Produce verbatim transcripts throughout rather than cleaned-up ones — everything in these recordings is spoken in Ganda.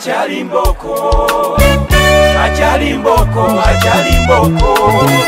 achali mboko, achali mboko, achali mboko.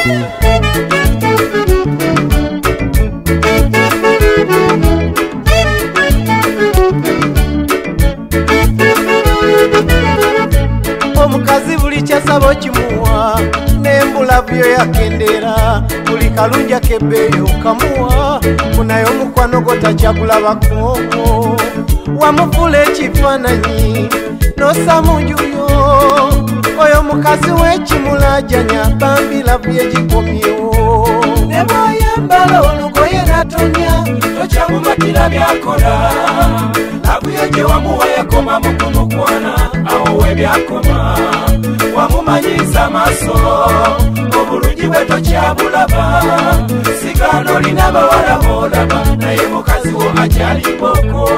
Omukazi buli kyasaba kimuwa nembula byo yakendera buli kalunja kebeyo kamuwa kunayo mukwano gotakyagulabako wamufula ekifaananyi nosamunjuyo oyo mukazi wekimulajanya bambila byegikomyewo ne bwayambala olugoye natonya tokyamumatira byakola naguyo gye wamuwa yakoma mukumukwana awo we byakoma wamumanyiza amaaso obulungi bwe tokyabulaba sigano olina bawala boolaba naye mukazi wo akyali mboko.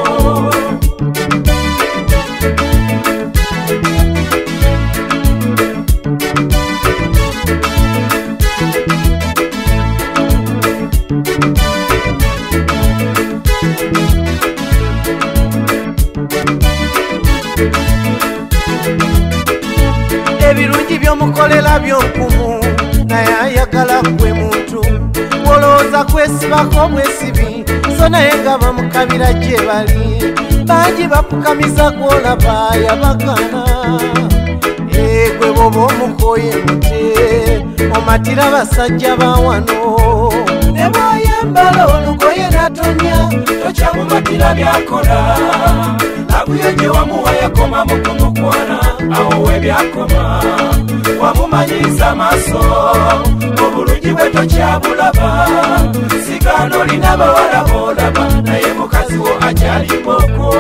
ebirungi byomukolera byonkumu naye ayagala gwe muntu wolowooza kwesibako bwesibi so naye nga bamukabira gye bali bangi bapukamiza gwolaba yabagana egwe boba omukoye mute omatira basajja bawano ne bwayambala olugoye natonya tokyamumatira byakola naguyo gye wamuwa yakoma mukumukwana awo we byakoma wamumanyiza amaaso obulungi bwe tokyabulaba sigano olina bawala boolaba naye mukazi wo akyali mboko.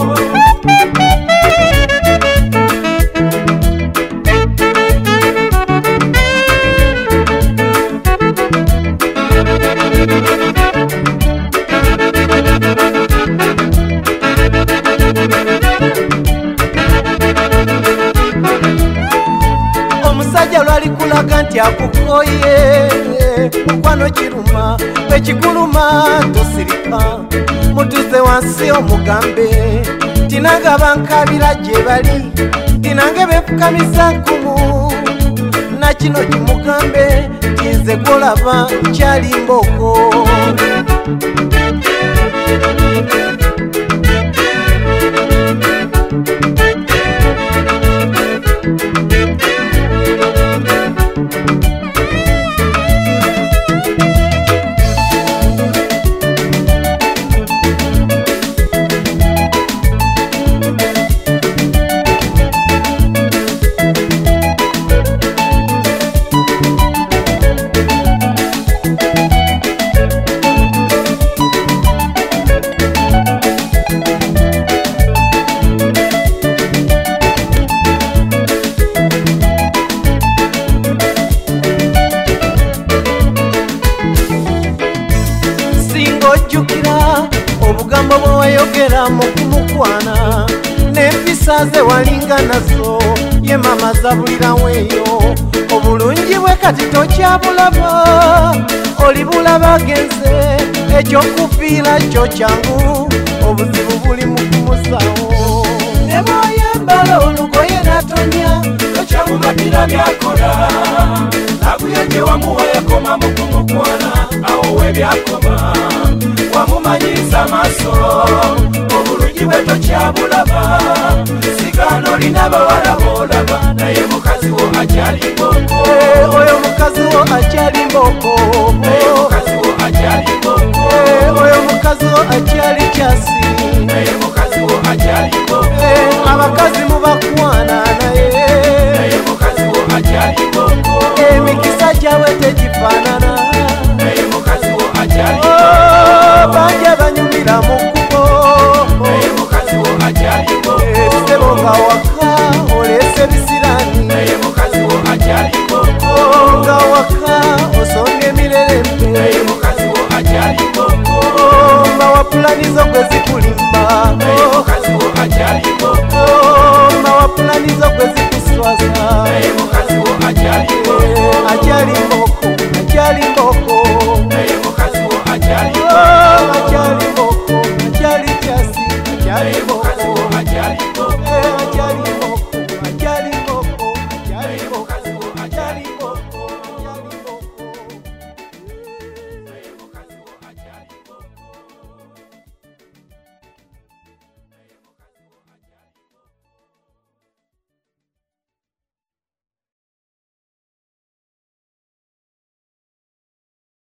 omusajja lwalikulaga nti akukoye mukwano kiruma bwekikuluma tosirika mutuze wansi omugambe tinanga bankabira gye bali tinange bepukamiza nkumu nakino kimugambe tinze golaba nkyali mboko. ojjukira obugambo bwe wayogera mu kumukwana n'empisa ze walinga nazo ye mama zabulirawo eyo obulungi bwe kati tokyabulaba oli bulaba agenze ekyokufiira kyo kyangu obuzibu buli mu kumusawo ne bwayambala olugoye natonya tokyamumatira byakola naguyo gye wamuwa yakoma mu kumukwana awo we byakoma wamumanyiza amaaso obulungi bwe tokyabulaba sigano olina bawala boolaba naye mukazi wo akyali mboko. oyo mukazi wo akyali mboko naye mukazi wo akyali mboko. oyo mukazi wo akyali kyasi naye mukazi wo akyali mboko. abakazi mubakwana naye naye mukazi wo akyali mboko. emikisa gyabwe tegifaanana naye mukazi wo akyali mboko. banja banyumira mu kkubo naye mukazi wo akyali mboko. sebo nga